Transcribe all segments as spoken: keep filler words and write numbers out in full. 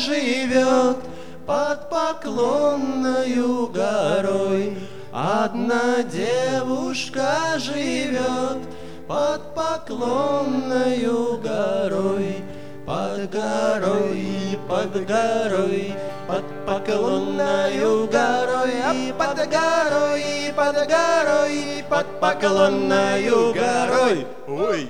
живет под Поклонною горой. Одна девушка живет под Поклонною горой. Под горой, под горой, под Поклонною горой, а под горой, под горой, под Поклонною горой. Ой!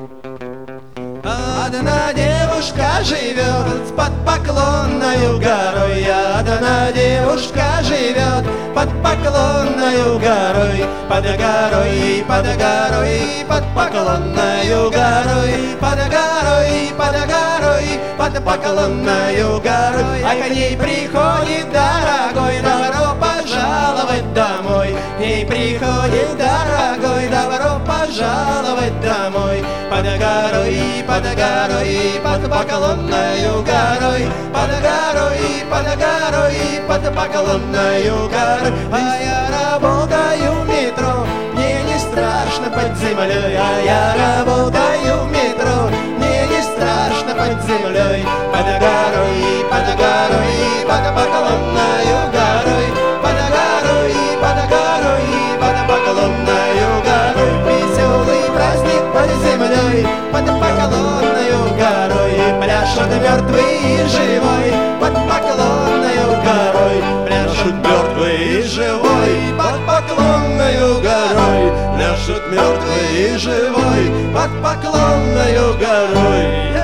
Одна девушка живет под Поклонною горой. Одна девушка живет под Поклонною горой. Под горой, под горой, под Поклонною горой. Под горой, под горой, под Поклонною горой. А к ней приходит дорогой, добро пожаловать домой. К ней приходит дорогой, добро пожаловать домой. Под горой, под горой, под Поклонною горой. Под горой, под горой, под Поклонною горой. А я работаю в метро, мне не страшно под землей. А я работаю в метро, мне не страшно под землей. Под горой, под горой, под Поклонною горой. Под горой, под горой, под Поклонною горой. Веселый праздник под землей, под Поклонною горой. Пляшут мертвый и живой под Поклонною горой. Пляшут мертвый и живой под Поклонною горой. Пляшут мертвый и живой под Поклонною горой.